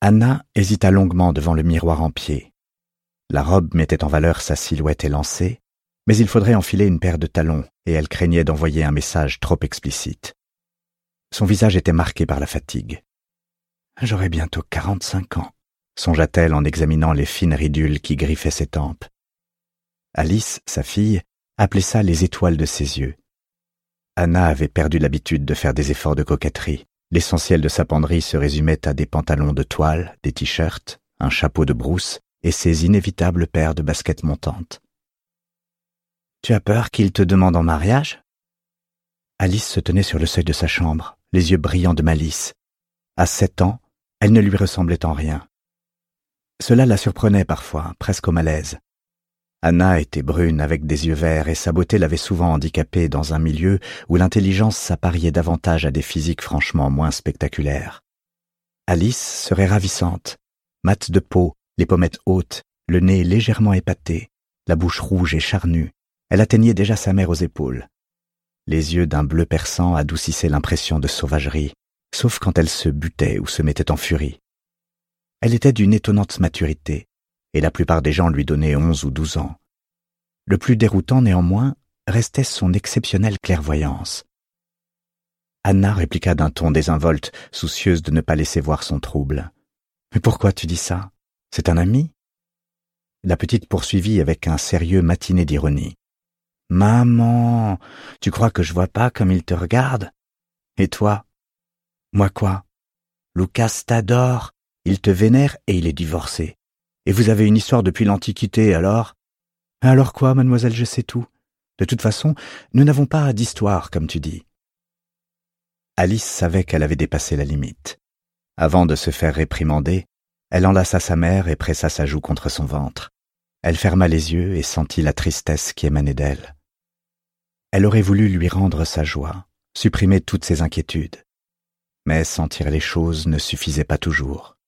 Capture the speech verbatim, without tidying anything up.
Anna hésita longuement devant le miroir en pied. La robe mettait en valeur sa silhouette élancée, mais il faudrait enfiler une paire de talons, et elle craignait d'envoyer un message trop explicite. Son visage était marqué par la fatigue. « J'aurai bientôt quarante-cinq ans », songea-t-elle en examinant les fines ridules qui griffaient ses tempes. Alice, sa fille, appelait ça les étoiles de ses yeux. Anna avait perdu l'habitude de faire des efforts de coquetterie. L'essentiel de sa penderie se résumait à des pantalons de toile, des t-shirts, un chapeau de brousse et ses inévitables paires de baskets montantes. « Tu as peur qu'il te demande en mariage ?» Alice se tenait sur le seuil de sa chambre, les yeux brillants de malice. À sept ans, elle ne lui ressemblait en rien. Cela la surprenait parfois, presque au malaise. Anna était brune avec des yeux verts et sa beauté l'avait souvent handicapée dans un milieu où l'intelligence s'appariait davantage à des physiques franchement moins spectaculaires. Alice serait ravissante, mate de peau, les pommettes hautes, le nez légèrement épaté, la bouche rouge et charnue. Elle atteignait déjà sa mère aux épaules. Les yeux d'un bleu perçant adoucissaient l'impression de sauvagerie, sauf quand elle se butait ou se mettait en furie. Elle était d'une étonnante maturité, et la plupart des gens lui donnaient onze ou douze ans. Le plus déroutant, néanmoins, restait son exceptionnelle clairvoyance. Anna répliqua d'un ton désinvolte, soucieuse de ne pas laisser voir son trouble. « Mais pourquoi tu dis ça? C'est un ami ?» La petite poursuivit avec un sérieux matiné d'ironie. « Maman, tu crois que je vois pas comme il te regarde? Et toi? Moi quoi? Lucas t'adore, il te vénère et il est divorcé. Et vous avez une histoire depuis l'Antiquité, alors? Alors quoi, mademoiselle, je sais tout. De toute façon, nous n'avons pas d'histoire, comme tu dis. » Alice savait qu'elle avait dépassé la limite. Avant de se faire réprimander, elle enlaça sa mère et pressa sa joue contre son ventre. Elle ferma les yeux et sentit la tristesse qui émanait d'elle. Elle aurait voulu lui rendre sa joie, supprimer toutes ses inquiétudes. Mais sentir les choses ne suffisait pas toujours.